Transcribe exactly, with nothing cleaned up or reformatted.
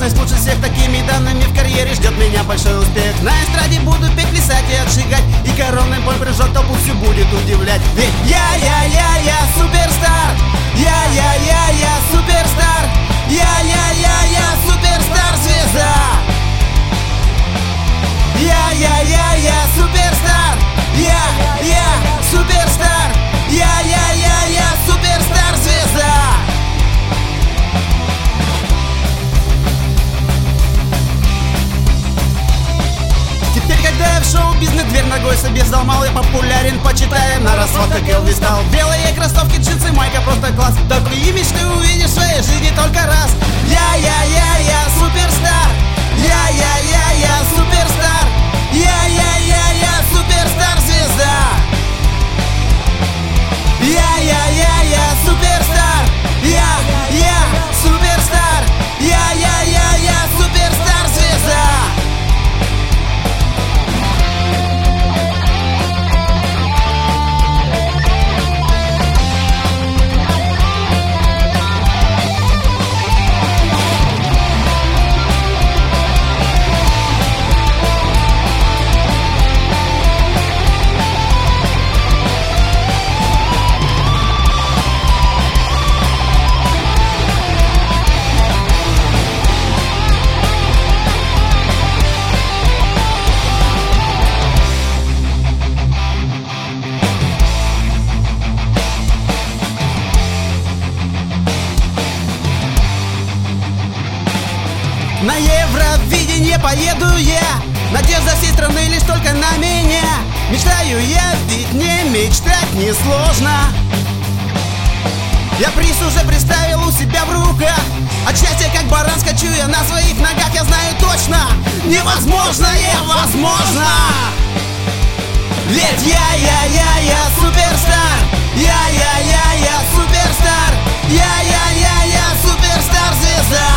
Известность лучше всех, такими данными в карьере ждет меня большой успех. На эстраде буду петь, плясать и отжигать, и коронный бой прыжок толпу всю будет удивлять. Ведь я, я, я, я суперстар, я, я, я, я суперстар, я, я, я, я суперстар звезда. Я, я, я, я суперстар, я, я суперстар, я, я, я, я суперстар звезда. Теперь, когда я в шоу-бизнес дверь ногой себе взломал, я популярен, почитаем на расход, как Элвис стал. Белые кроссовки, джинсы, майка, просто класс. Такой имидж ты увидишь в своей жизни только раз. Я, я, я, я суперстар, я, я, я, я суперстар, я, я, я, я суперстар звезда. Я, я, я, я суперстар, я, я суперстар, я, я, я, я суперстар звезда. На Евровидение поеду я, надежда всей страны лишь только на меня. Мечтаю я, ведь не мечтать несложно. Я приз уже представил у себя в руках, от счастья как баран скачу я на своих ногах. Я знаю точно, невозможное возможно. Ведь я, я, я, я суперстар, я, я, я, я суперстар, я, я, я, я суперстар звезда.